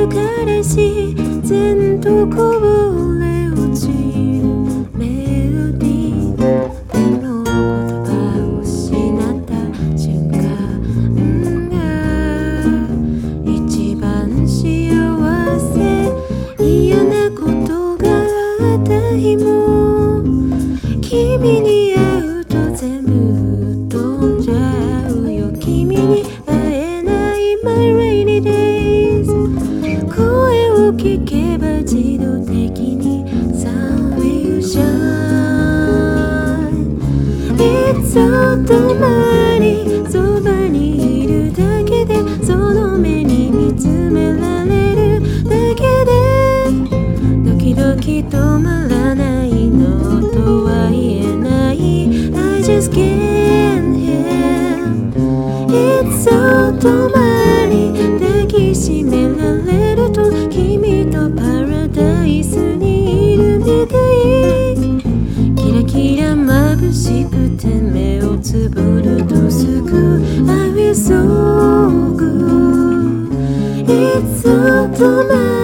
る彼氏然とこぼれ落ちるメロディーでも言葉を失った瞬間が一番幸せ嫌なことがあった日も君に会うと全部飛んじゃうよ君に会えない My rainy days 声を聞けば自動的に Sun will shine いつとまにそばにいるだけでその目に見つめられるだけでドキドキ止まらないのとは言えない I just can't help いつとまに抱きしめられると君とパラダイスにいるみたいキラキラ眩しくて目をつぶるとすぐ I feel so good いつとま